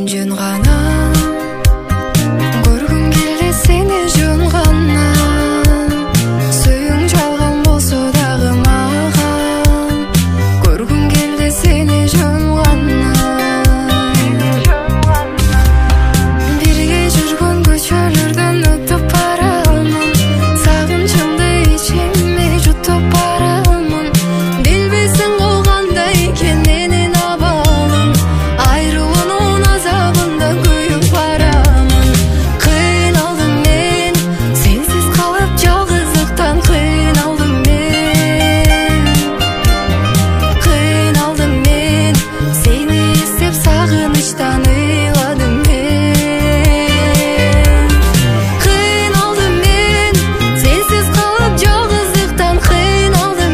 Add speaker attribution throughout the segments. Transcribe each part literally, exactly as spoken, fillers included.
Speaker 1: Жөн гана көргүм келди сени, жөн гана сүйүң жалган болсо дагы мага көргүм келди сени, жөн гана бирге жүргөн көчөлөрдөн өтүп барамын, сагынчымды ичиме жутуп барамын. Билбесең ол кандай экен менин абалым, айрылуунун азабында күйүп барамын. Кыйналдым мен сенсиз калып, жалгыздыктан кыйналдым мен. Кыйналдым мен сени эстеп, сагынычтан ыйладым мен. Кыйналдым мен сенсиз калып, жалгыздыктан кыйналдым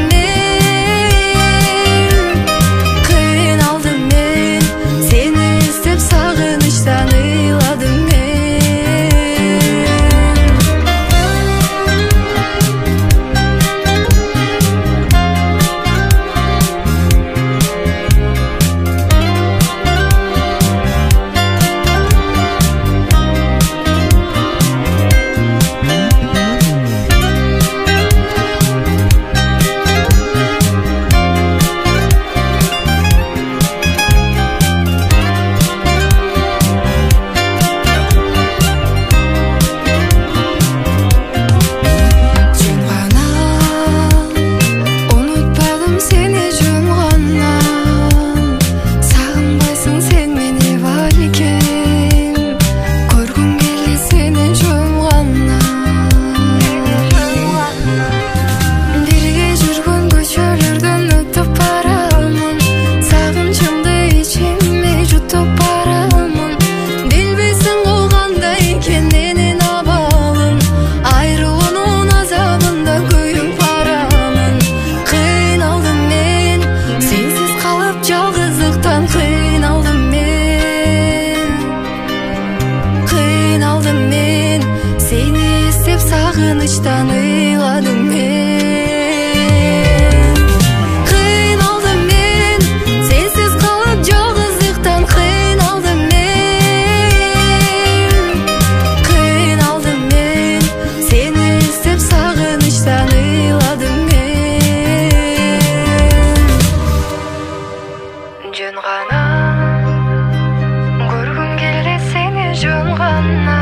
Speaker 1: мен. Кыйналдым мен сени эстеп, сагынычтан ыйладым мен. Жөн гана унутпадым сени, жөн гана сагынбайсың сен мени балким, көргүм келди сени, жөн гана бирге жүргөн көчөлөрдөн өтүп барамын, сагынчымды ичиме жутуп барамын. Билбесең ол кандай экен менин абалым, айрылуунун азабында күйүп барамын. Кыйналдым мен сенсиз калып, жалгыздыктан кыйналдым мен. Кыйналдым мен сени эстеп, сагынычтан ыйладым мен. Кыйналдым мен сенсиз калып, жалгыздыктан кыйналдым мен. Кыйналдым мен сени эстеп, сагынычтан ыйладым мен. Жөн гана көргүм келди сени, жөн гана